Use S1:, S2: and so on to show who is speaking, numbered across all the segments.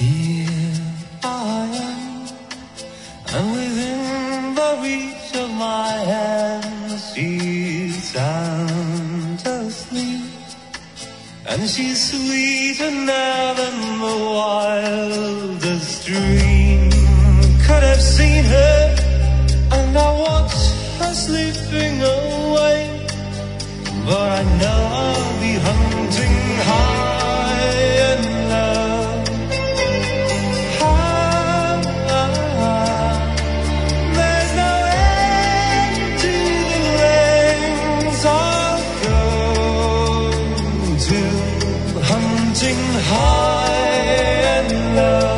S1: Here I am, and within the reach of my hand, she's sound asleep, and she's sweeter now than the wildest dream could have seen her. And I watch her slipping away, but I know I'll be hunting high and low. There's no end to the lengths I'll go to, hunting high and low.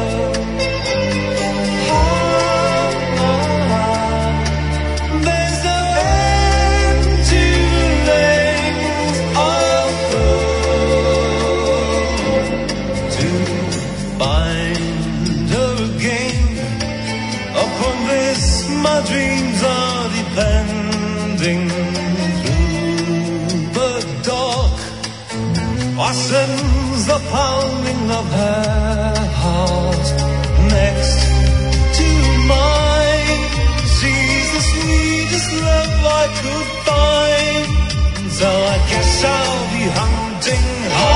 S1: My dreams are depending through the dark. I sense the pounding of her heart next to mine. She's the sweetest love I could find, so I guess I'll be hunting hard.